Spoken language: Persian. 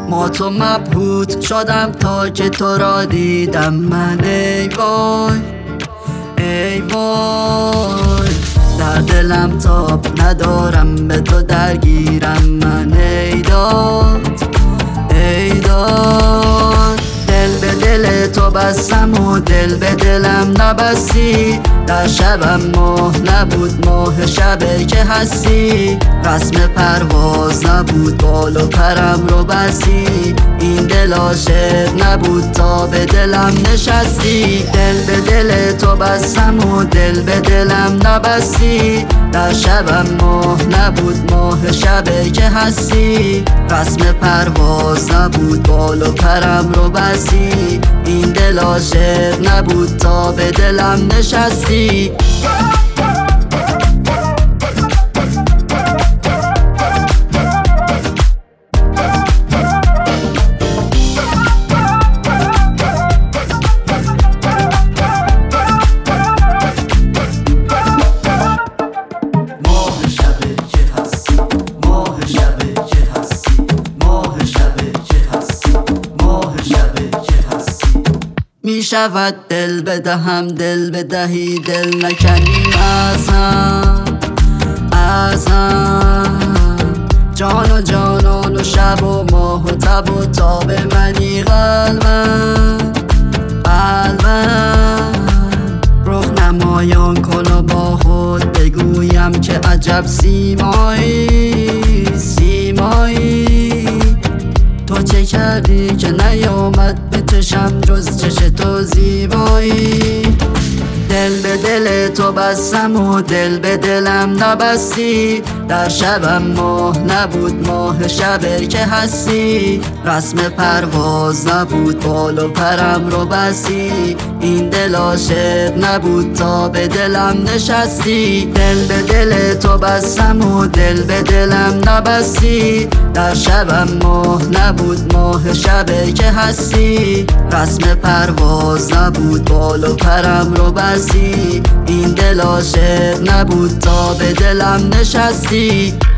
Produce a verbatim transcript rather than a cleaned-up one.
ما تو مبهوت شدم تا که تو را دیدم من. ای وای ای وای در دلم تاب ندارم به تو درگیرم من. ای داد ای داد دل به دل تو بستم و دل به دلم نبستی. در شبم ماه نبود ماه شبه که هستی. رسم پرواز نبود بال و پرم رو بستی. این دل عاشق نبود تا به دلم نشستی. دل به دل تو بستم و دل به دلم نبستی. در شبم ماه نبود ماه شبه که هستی. رسم پرواز نبود بال و پرم رو بستی. این دل عاشق نبود تا به دلم نشستی. می شود دل بدهم دل بدهی دل نکنیم از هم از هم. جان و جانان و شب و ماه و تب و تاب منی قلبم قلبم. رخ نمایان کن و با خود بگویم که عجب سیمایی سیمایی. تو چه کردی که نیامد به چشم جز چش تو زیبایی. دل به دل تو بستم و دل به دلم نبستی. در شبم ماه نبود ماه شبه که هستی. رسم پرواز نبود بال و پرم رو بستی. این دل عاشق نبود تا به دلم نشستی. دل به دل تو بستم و دل به دلم نبستی. در شبم ماه نبود ماه شبه که هستی. رسم پرواز نبود بال و پرم رو بستی. این دل عاشق نبود تا به دلم نشستی.